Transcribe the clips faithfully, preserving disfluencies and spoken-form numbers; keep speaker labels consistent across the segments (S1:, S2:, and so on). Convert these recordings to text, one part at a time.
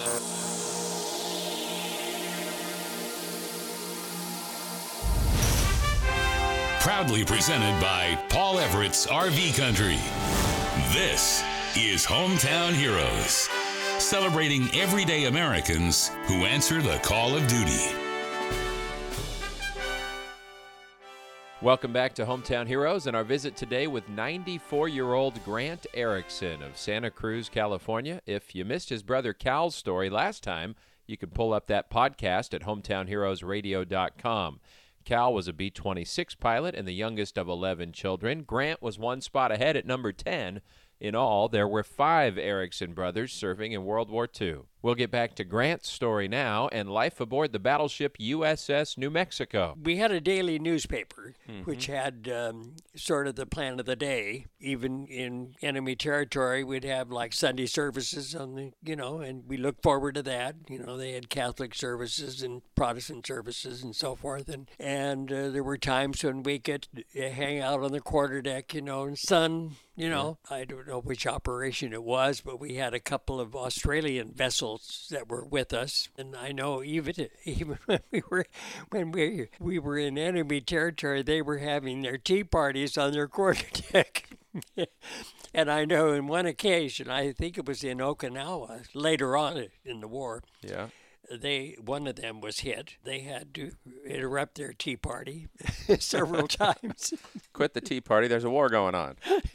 S1: Proudly presented by Paul Everett's R V Country. This is Hometown Heroes, celebrating everyday Americans who answer the call of duty.
S2: Welcome back to Hometown Heroes and our visit today with ninety-four-year-old Grant Erickson of Santa Cruz, California. If you missed his brother Cal's story last time, you can pull up that podcast at hometown heroes radio dot com. Cal was a B twenty-six pilot and the youngest of eleven children. Grant was one spot ahead at number ten. In all, there were five Erickson brothers serving in World War Two. We'll get back to Grant's story now and life aboard the battleship U S S New Mexico.
S3: We had a daily newspaper,
S2: Mm-hmm.
S3: which had um, sort of the plan of the day. Even in enemy territory, we'd have like Sunday services on the, you know, and we looked forward to that. You know, they had Catholic services and Protestant services and so forth. And, and uh, there were times when we could hang out on the quarterdeck, you know, and sun, you know. Yeah. I don't know which operation it was, but we had a couple of Australian vessels that were with us, and I know even even when we were when we we were in enemy territory, they were having their tea parties on their quarterdeck. And I know in one occasion, I think it was in Okinawa later on in the war.
S2: Yeah.
S3: They one of them was hit. They had to interrupt their tea party several times.
S2: Quit the tea party. There's a war going on.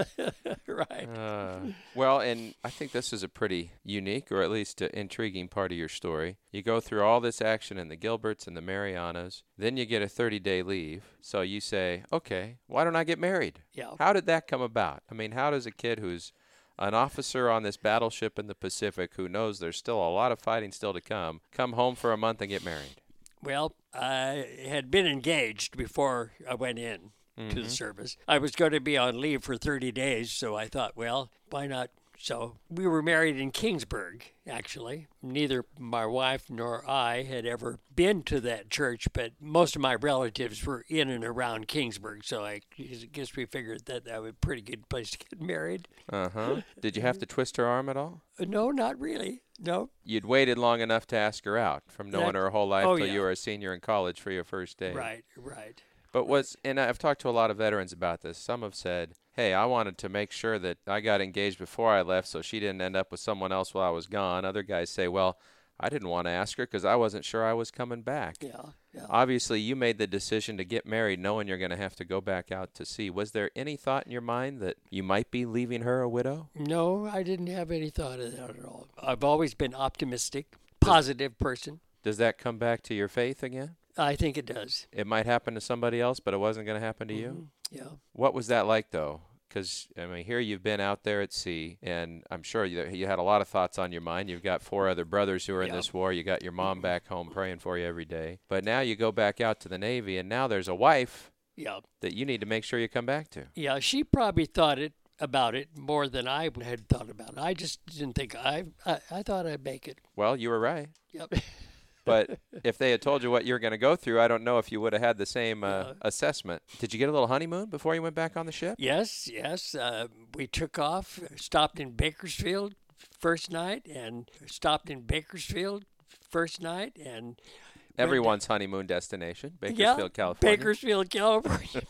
S3: Right.
S2: Uh, well, and I think this is a pretty unique, or at least uh, intriguing part of your story. You go through all this action in the Gilberts and the Marianas. Then you get a thirty-day leave. So you say, okay, why don't I get married?
S3: Yeah.
S2: How did that come about? I mean, how does a kid who's an officer on this battleship in the Pacific who knows there's still a lot of fighting still to come, come home for a month and get married?
S3: Well, I had been engaged before I went in mm-hmm. to the service. I was going to be on leave for thirty days, so I thought, well, why not? So we were married in Kingsburg, actually. Neither my wife nor I had ever been to that church, but most of my relatives were in and around Kingsburg, so I guess we figured that that was a pretty good place to get married.
S2: Uh-huh. Did you have to twist her arm at all?
S3: Uh, no, not really. No.
S2: You'd waited long enough to ask her out from knowing that, her whole life
S3: oh,
S2: till
S3: yeah.
S2: you were a senior in college for your first day.
S3: Right, right.
S2: But was, and I've talked to a lot of veterans about this. Some have said, hey, I wanted to make sure that I got engaged before I left so she didn't end up with someone else while I was gone. Other guys say, well, I didn't want to ask her because I wasn't sure I was coming back.
S3: Yeah, yeah.
S2: Obviously, you made the decision to get married knowing you're going to have to go back out to sea. Was there any thought in your mind that you might be leaving her a widow?
S3: No, I didn't have any thought of that at all. I've always been optimistic, positive person.
S2: Does that come back to your faith again?
S3: I think it does.
S2: It might happen to somebody else, but it wasn't going to happen to
S3: mm-hmm.
S2: you?
S3: Yeah.
S2: What was that like, though? Because, I mean, here you've been out there at sea, and I'm sure you, you had a lot of thoughts on your mind. You've got four other brothers who are in
S3: yeah.
S2: this war. You got your mom back home praying for you every day. But now you go back out to the Navy, and now there's a wife
S3: yeah.
S2: that you need to make sure you come back to.
S3: Yeah, she probably thought it about it more than I had thought about it. I just didn't think I, I, I thought I'd make it.
S2: Well, you were right.
S3: Yep.
S2: But if they had told you what you were going to go through, I don't know if you would have had the same uh, yeah. assessment. Did you get a little honeymoon before you went back on the ship?
S3: Yes, yes. Uh, we took off, stopped in Bakersfield first night, and stopped in Bakersfield first night, and
S2: everyone's to, honeymoon destination, Bakersfield,
S3: yeah,
S2: California.
S3: Bakersfield, California.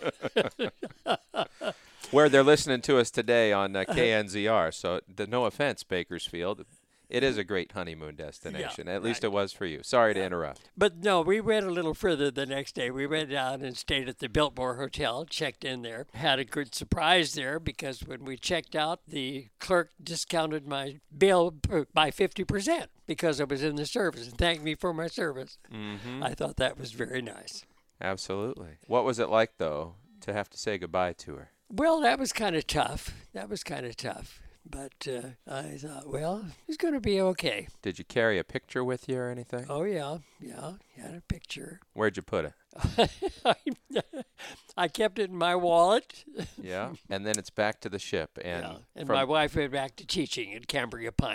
S2: Where they're listening to us today on uh, K N Z R. So, the, no offense, Bakersfield. It is a great honeymoon destination.
S3: Yeah,
S2: At least
S3: right.
S2: it was for you. Sorry
S3: yeah.
S2: to interrupt.
S3: But no, we went a little further the next day. We went down and stayed at the Biltmore Hotel, checked in there. Had a good surprise there because when we checked out, the clerk discounted my bill by fifty percent because I was in the service and thanked me for my service.
S2: Mm-hmm.
S3: I thought that was very nice.
S2: Absolutely. What was it like, though, to have to say goodbye to her?
S3: Well, that was kind of tough. That was kind of tough. But uh, I thought, well, it's going to be okay.
S2: Did you carry a picture with you or anything?
S3: Oh, yeah. Yeah, had a picture.
S2: Where'd you put it?
S3: I kept it in my wallet.
S2: Yeah, and then it's back to the ship. And,
S3: yeah. and
S2: from...
S3: my wife went back to teaching at Cambria Pines.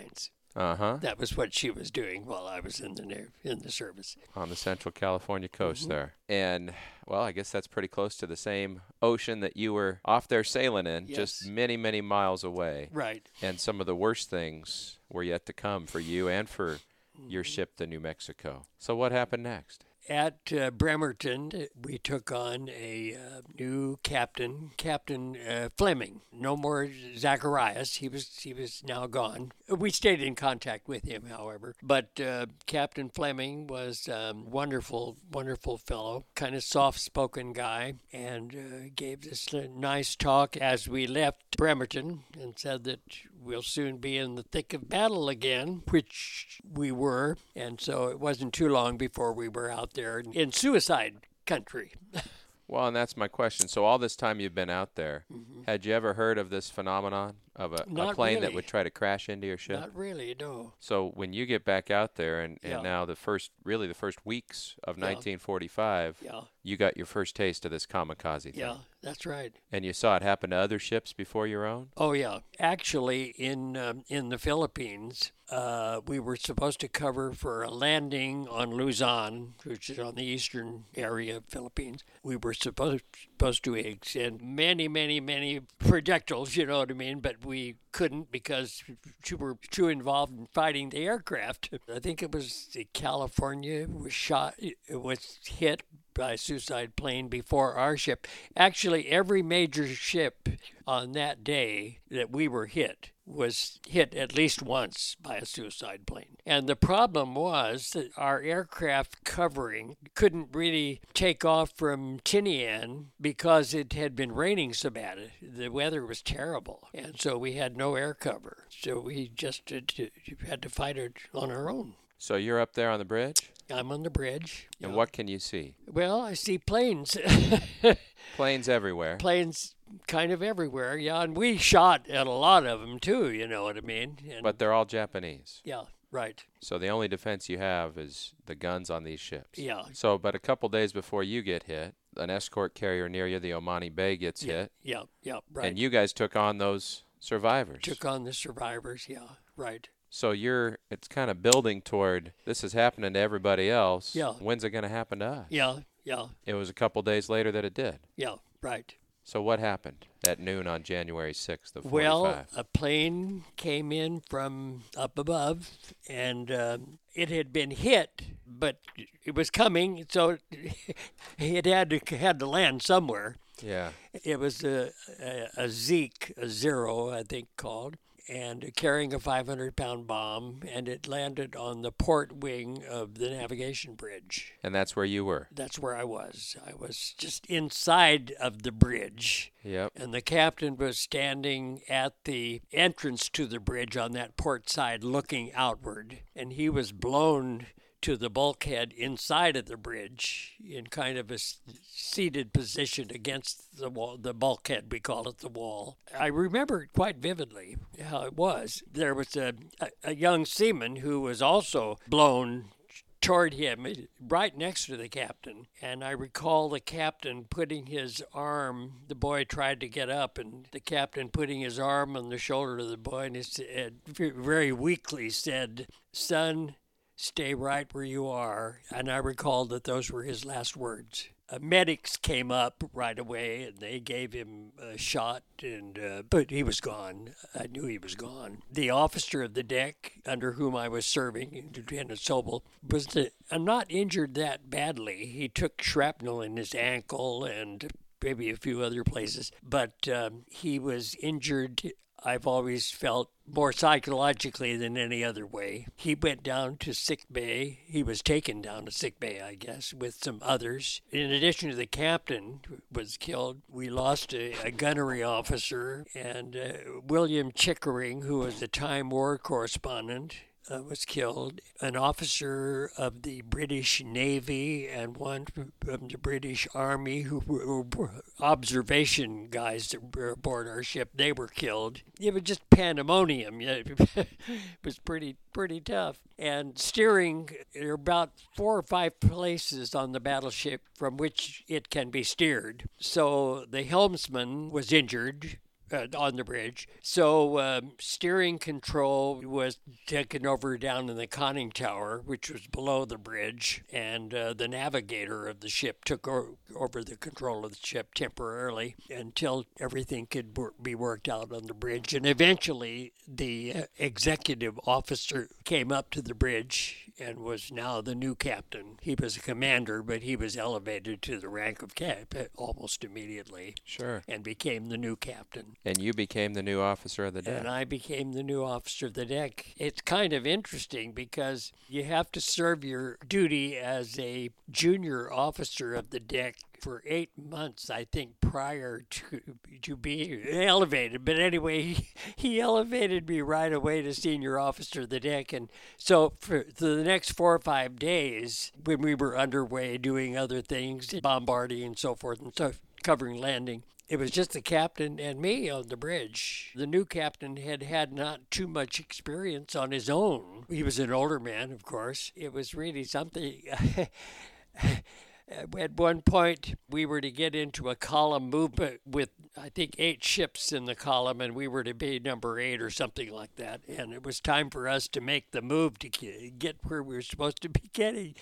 S2: Uh-huh.
S3: That was what she was doing while I was in the na- in the service.
S2: On the Central California coast
S3: Mm-hmm.
S2: there. And, well, I guess that's pretty close to the same ocean that you were off there sailing in,
S3: Yes.
S2: just many, many miles away.
S3: Right.
S2: And some of the worst things were yet to come for you and for your ship, the New Mexico. So what happened next?
S3: At uh, Bremerton, we took on a uh, new captain, Captain uh, Fleming. No more Zacharias. He was he was now gone. We stayed in contact with him, however. But uh, Captain Fleming was a um, wonderful, wonderful fellow, kind of soft-spoken guy, and uh, gave this uh, nice talk as we left Bremerton and said that we'll soon be in the thick of battle again, which we were. And so it wasn't too long before we were out there in suicide country.
S2: Well, and that's my question. So all this time you've been out there,
S3: Mm-hmm.
S2: had you ever heard of this phenomenon of a, a
S3: Not
S2: plane that
S3: really.
S2: would try to crash into your ship?
S3: Not really, no.
S2: So when you get back out there, and, and
S3: Yeah.
S2: now the first, really the first weeks of
S3: Yeah.
S2: nineteen forty-five,
S3: Yeah,
S2: you got your first taste of this kamikaze thing.
S3: yeah, that's right.
S2: And you saw it happen to other ships before your own?
S3: Oh yeah, actually, in um, in the Philippines, uh, we were supposed to cover for a landing on Luzon, which is on the eastern area of Philippines. We were supposed supposed to send many, many, many projectiles. You know what I mean? But we couldn't because we were too involved in fighting the aircraft. I think it was California was shot. It was hit by a suicide plane before our ship. Actually, every major ship on that day that we were hit was hit at least once by a suicide plane. And the problem was that our aircraft covering couldn't really take off from Tinian because it had been raining so bad. The weather was terrible. And so we had no air cover. So we just had to, had to fight it on our own.
S2: So you're up there on the bridge?
S3: I'm on the bridge.
S2: And
S3: Yeah.
S2: what can you see?
S3: Well, I see planes.
S2: Planes everywhere.
S3: Planes kind of everywhere, yeah. And we shot at a lot of them, too, you know what I mean? And,
S2: But they're all Japanese.
S3: yeah, right.
S2: So the only defense you have is the guns on these ships.
S3: Yeah.
S2: So, but a couple days before you get hit, an escort carrier near you, the Omani Bay, gets
S3: Yeah,
S2: hit.
S3: yeah, yeah, right.
S2: And you guys took on those survivors.
S3: Took on the survivors, yeah, right.
S2: So you're, it's kind of building toward, this is happening to everybody else.
S3: Yeah.
S2: When's it going to happen to us?
S3: Yeah, yeah,
S2: It was a couple days later that it did.
S3: yeah, right.
S2: So what happened at noon on January sixth of forty-five?
S3: Well, a plane came in from up above, and um, it had been hit, but it was coming, so it had to had to land somewhere.
S2: Yeah.
S3: It was a, a, a Zeke, a Zero, I think called, and carrying a five hundred pound bomb, and it landed on the port wing of the navigation bridge.
S2: And that's where you were.
S3: That's where I was. I was just inside of the bridge.
S2: Yep.
S3: And the captain was standing at the entrance to the bridge on that port side looking outward. And he was blown to the bulkhead inside of the bridge in kind of a s- seated position against the wall, the bulkhead, we call it the wall. I remember quite vividly how it was. There was a, a, a young seaman who was also blown toward him, right next to the captain. And I recall the captain putting his arm, the boy tried to get up, and the captain putting his arm on the shoulder of the boy, and he said, very weakly said, "Son, stay right where you are." And I recall that those were his last words. Uh, medics came up right away, and they gave him a shot, and uh, but he was gone. I knew he was gone. The officer of the deck under whom I was serving, Lieutenant Sobel, was the, uh, not injured that badly. He took shrapnel in his ankle and maybe a few other places, but um, he was injured, I've always felt, more psychologically than any other way. He went down to sick bay. He was taken down to sick bay, I guess, with some others. In addition to the captain who was killed, we lost a, a gunnery officer, and uh, William Chickering, who was a Time War correspondent, Uh, was killed. An officer of the British Navy and one from the British Army who were were observation guys that were aboard our ship, they were killed. It was just pandemonium. It was pretty pretty tough. And steering, there are about four or five places on the battleship from which it can be steered. So the helmsman was injured. uh, on the bridge. So um, steering control was taken over down in the conning tower, which was below the bridge, and uh, the navigator of the ship took o- over the control of the ship temporarily until everything could wor- be worked out on the bridge. And eventually, the uh, executive officer came up to the bridge and was now the new captain. He was a commander, but he was elevated to the rank of cap almost immediately.
S2: Sure.
S3: And became the new captain.
S2: And you became the new officer of the deck.
S3: And I became the new officer of the deck. It's kind of interesting because you have to serve your duty as a junior officer of the deck for eight months, I think, prior to to being elevated. But anyway, he, he elevated me right away to senior officer of the deck. And so for, for the next four or five days, when we were underway doing other things, bombarding and so forth and so covering landing, it was just the captain and me on the bridge. The new captain had had not too much experience on his own. He was an older man, of course. It was really something. At one point, we were to get into a column movement with, I think, eight ships in the column, and we were to be number eight or something like that. And it was time for us to make the move to get where we were supposed to be getting.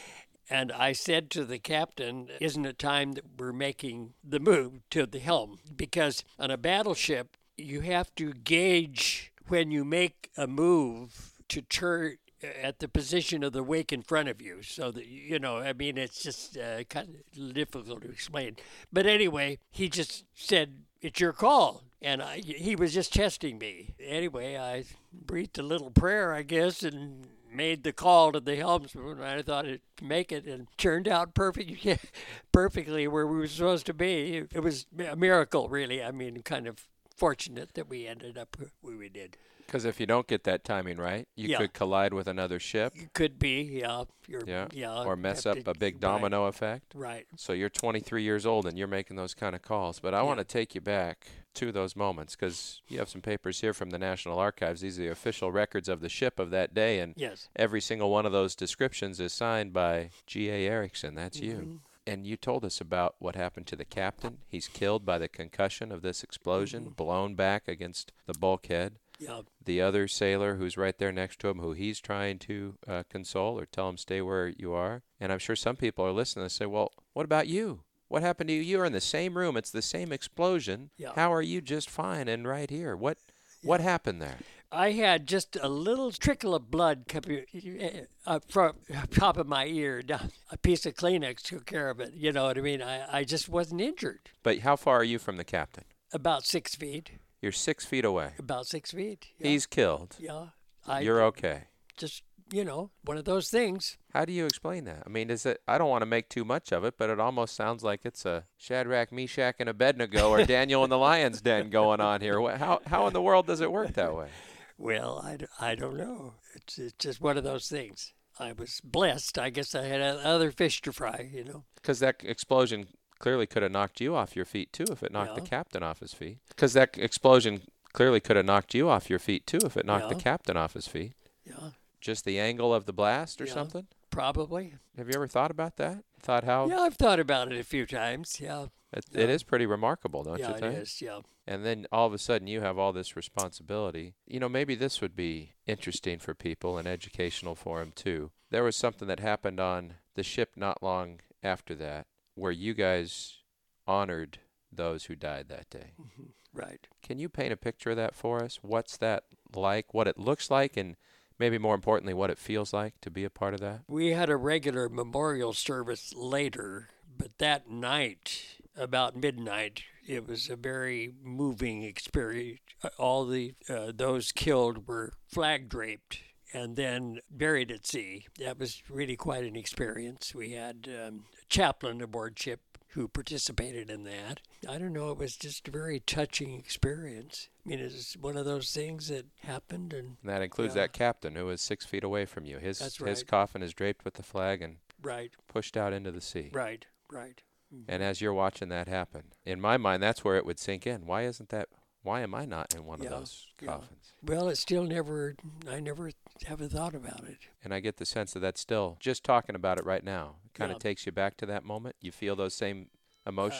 S3: And I said to the captain, isn't it time that we're making the move to the helm? Because on a battleship, you have to gauge when you make a move to turn at the position of the wake in front of you. So that, you know, I mean, it's just uh, kind of difficult to explain. But anyway, he just said, it's your call. And I, he was just testing me. Anyway, I breathed a little prayer, I guess, and made the call to the helmsman. I thought it'd make it, and turned out perfect, perfectly where we were supposed to be. It was a miracle, really. I mean, kind of fortunate that we ended up where we did.
S2: Because if you don't get that timing right, you
S3: yeah.
S2: could collide with another ship.
S3: It could be, yeah. You're,
S2: yeah.
S3: yeah.
S2: Or mess up
S3: to,
S2: a big domino
S3: right.
S2: effect.
S3: Right.
S2: So you're twenty-three years old and you're making those kind of calls. But I
S3: yeah.
S2: want to take you back to those moments because you have some papers here from the National Archives. These are the official records of the ship of that day. And
S3: yes.
S2: every single one of those descriptions is signed by G A. Erickson. That's
S3: mm-hmm.
S2: you. And you told us about what happened to the captain. He's killed by the concussion of this explosion,
S3: mm-hmm.
S2: blown back against the bulkhead.
S3: Yeah.
S2: The other sailor who's right there next to him, who he's trying to uh, console or tell him stay where you are. And I'm sure some people are listening and say, well, what about you? What happened to you? You're in the same room. It's the same explosion.
S3: Yeah.
S2: How are you just fine and right here? What yeah. what happened there?
S3: I had just a little trickle of blood coming uh, from top of my ear. Down. A piece of Kleenex took care of it. You know what I mean? I, I just wasn't injured.
S2: But how far are you from the captain?
S3: About six feet.
S2: You're six feet away.
S3: About six feet. Yeah.
S2: He's killed.
S3: Yeah. I,
S2: You're okay.
S3: Just, you know, one of those things.
S2: How do you explain that? I mean, is it? I don't want to make too much of it, but it almost sounds like it's a Shadrach, Meshach, and Abednego or Daniel in the lion's den going on here. How how in the world does it work that way?
S3: Well, I, I don't know. It's, it's just one of those things. I was blessed. I guess I had other fish to fry, you know.
S2: Because that explosion clearly could have knocked you off your feet, too, if it knocked
S3: yeah.
S2: the captain off his feet. Because that explosion clearly could have knocked you off your feet, too, if it knocked
S3: yeah.
S2: the captain off his feet.
S3: Yeah.
S2: Just the angle of the blast or
S3: yeah,
S2: something?
S3: Probably.
S2: Have you ever thought about that? Thought how?
S3: Yeah, I've thought about it a few times, yeah.
S2: It,
S3: yeah.
S2: it is pretty remarkable, don't
S3: yeah,
S2: you think?
S3: Yeah, it is, yeah.
S2: And then all of a sudden you have all this responsibility. You know, maybe this would be interesting for people and educational for them too. There was something that happened on the ship not long after that where you guys honored those who died that day.
S3: Mm-hmm. Right.
S2: Can you paint a picture of that for us? What's that like, what it looks like, and maybe more importantly, what it feels like to be a part of that?
S3: We had a regular memorial service later, but that night, about midnight, it was a very moving experience. All the uh, those killed were flag draped and then buried at sea. That was really quite an experience. We had um, a chaplain aboard ship who participated in that. I don't know, it was just a very touching experience. I mean, it's one of those things that happened. And,
S2: and that includes
S3: yeah.
S2: that captain who was six feet away from you. His,
S3: That's right.
S2: his coffin is draped with the flag and
S3: right.
S2: pushed out into the sea.
S3: Right, right. Mm-hmm.
S2: And as you're watching that happen, in my mind, that's where it would sink in. Why isn't that, why am I not in one
S3: yeah,
S2: of those coffins?
S3: Yeah. Well, it still never, I never haven't thought about it.
S2: And I get the sense that that's still, just talking about it right now, kind of
S3: yeah.
S2: takes you back to that moment. You feel those same emotions?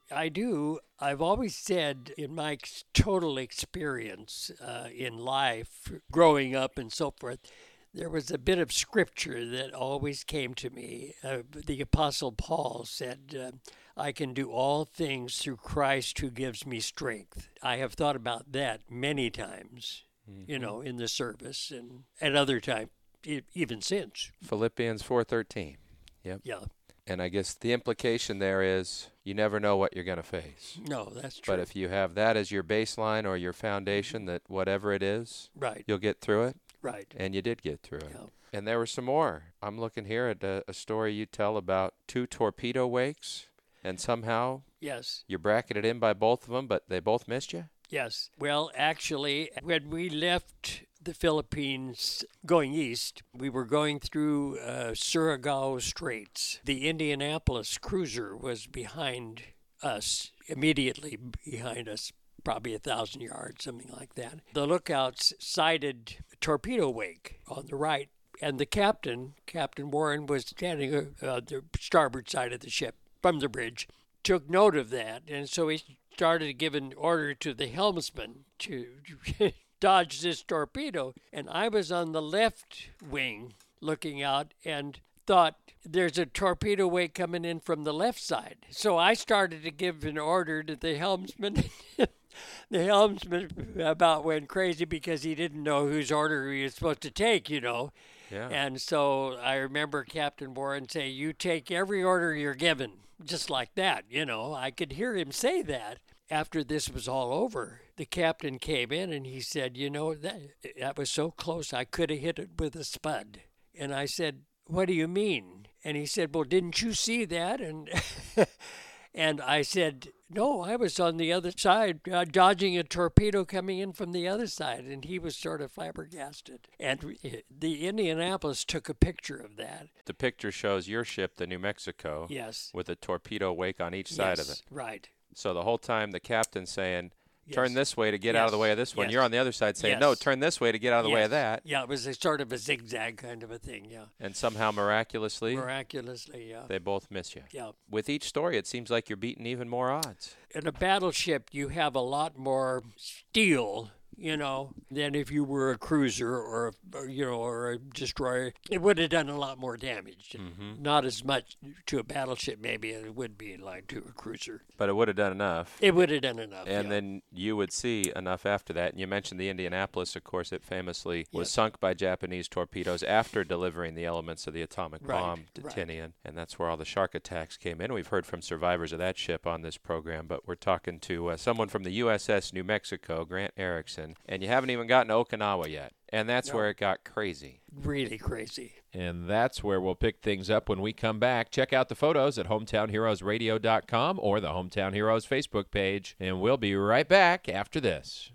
S3: I do. I've always said in my ex- total experience uh, in life, growing up and so forth, there was a bit of scripture that always came to me. Uh, the Apostle Paul said, uh, I can do all things through Christ who gives me strength. I have thought about that many times, mm-hmm. you know, in the service and at other times, e- even since.
S2: Philippians four thirteen. Yep.
S3: Yeah.
S2: And I guess the implication there is you never know what you're going to face.
S3: No, that's true.
S2: But if you have that as your baseline or your foundation, that whatever it is,
S3: right.
S2: you'll get through it.
S3: Right.
S2: And you did get through it.
S3: Yeah.
S2: And there were some more. I'm looking here at a, a story you tell about two torpedo wakes, and somehow
S3: yes,
S2: you're bracketed in by both of them, but they both missed you?
S3: Yes. Well, actually, when we left the Philippines going east, we were going through uh, Surigao Straits. The Indianapolis cruiser was behind us, immediately behind us, probably a thousand yards, something like that. The lookouts sighted a torpedo wake on the right, and the captain, Captain Warren, was standing on uh, the starboard side of the ship from the bridge, took note of that, and so he started giving order to the helmsman to dodge this torpedo. And I was on the left wing looking out and thought, there's a torpedo wake coming in from the left side. So I started to give an order to the helmsman. The helmsman about went crazy because he didn't know whose order he was supposed to take, you know.
S2: Yeah.
S3: And so I remember Captain Warren say, you take every order you're given, just like that, you know. I could hear him say that. After this was all over, the captain came in and he said, you know, that, that was so close, I could have hit it with a spud. And I said, what do you mean? And he said, well, didn't you see that? And and I said, no, I was on the other side, uh, dodging a torpedo coming in from the other side. And he was sort of flabbergasted. And the Indianapolis took a picture of that.
S2: The picture shows your ship, the New Mexico,
S3: yes,
S2: with a torpedo wake on each side
S3: yes,
S2: of it.
S3: Right.
S2: So the whole time the captain's saying, turn
S3: Yes.
S2: this way to get
S3: Yes.
S2: out of the way of this one.
S3: Yes.
S2: You're on the other side saying,
S3: Yes.
S2: no, turn this way to get out of the way of
S3: Yes.
S2: that.
S3: Yeah, it was a sort of a zigzag kind of a thing, yeah.
S2: And somehow, miraculously,
S3: Miraculously, yeah.
S2: they both miss you.
S3: Yeah.
S2: With each story, it seems like you're beating even more odds.
S3: In a battleship, you have a lot more steel, you know, than if you were a cruiser or, a, or you know, or a destroyer. It would have done a lot more damage.
S2: Mm-hmm.
S3: Not as much to a battleship, maybe, as it would be like to a cruiser.
S2: But it would have done enough.
S3: It would have done enough.
S2: And
S3: yeah.
S2: then you would see enough after that. And you mentioned the Indianapolis, of course, it famously was
S3: Yes.
S2: sunk by Japanese torpedoes after delivering the elements of the atomic
S3: Right,
S2: bomb to
S3: right.
S2: Tinian. And that's where all the shark attacks came in. We've heard from survivors of that ship on this program, but we're talking to uh, someone from the U S S New Mexico, Grant Erickson. And you haven't even gotten to Okinawa yet. And that's
S3: No.
S2: where it got crazy.
S3: Really crazy.
S2: And that's where we'll pick things up when we come back. Check out the photos at hometown heroes radio dot com or the Hometown Heroes Facebook page. And we'll be right back after this.